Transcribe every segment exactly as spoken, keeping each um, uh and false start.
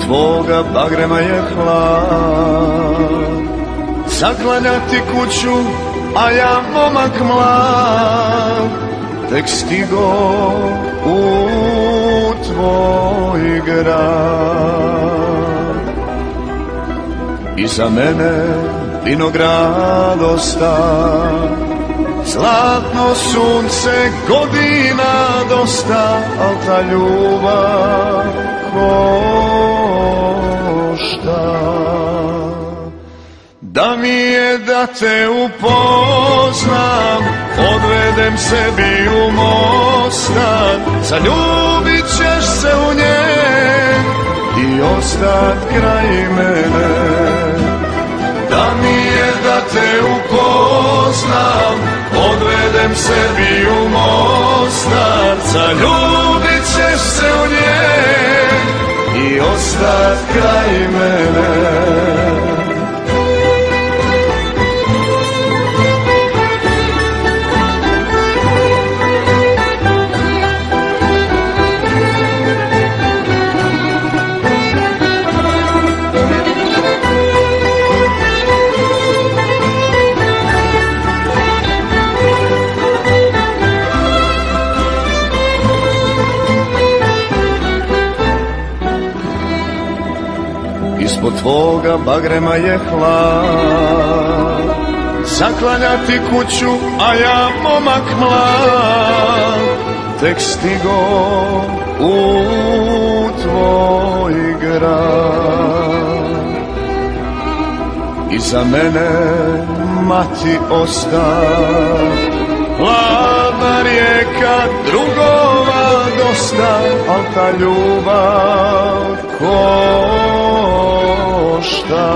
tvoga bagrema je hlad. Zaklanjati kuću, a ja momak mlad, tek stigo u tvoj grad. Iza mene vinograd osta, zlatno sunce, godina dosta, al ta ljubav košta. Da mi je da te upoznam, odvedem sebi u Mostar, zaljubit ćeš se u nje i ostat kraj mene. Da mi je da te upoznam, odvedem sebi u Mostar, zaljubit ćeš se u nje i ostat kraj mene. Ispod tvoga bagrema je hlad, zaklanjati kuću, a ja momak mlad, tek stigo u tvoj grad. Iza mene mati osta, hladna rijeka, drugova dosta, al ta ljubav košta.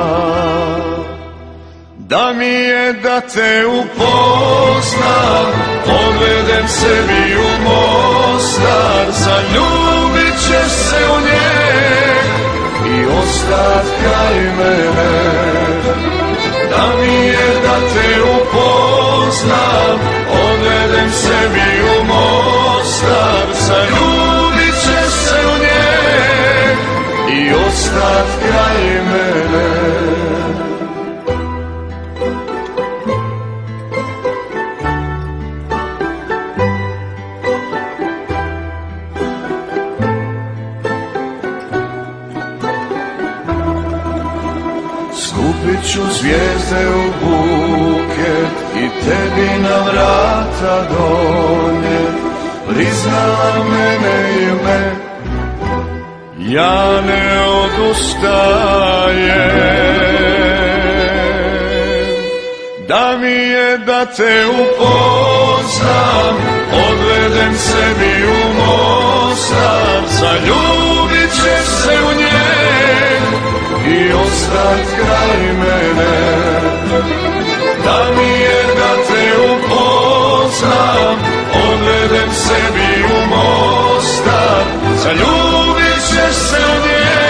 Da mi je da te upoznam, odvedem sebi u Mostar, zaljubit ćeš se u nje i ostat kraj mene. Da mi je da te upoznam, odvedem sebi u Mostar, zaljubit ćeš se u nje i ostat kraj mene. Skupit ću zvijezde u buket i tebi na vrata donijet, priznala mene ili ne, ja ne odustajem. Da mi je da te upoznam, odvedem sebi u Mostar, zaljubit ćeš se u nje i ostat kraj mene. Da mi je da te upoznam, odvedem sebi u Mostar, zaljubit ćeš se u nje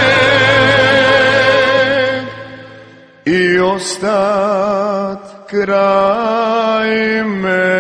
i ostat kraj mene.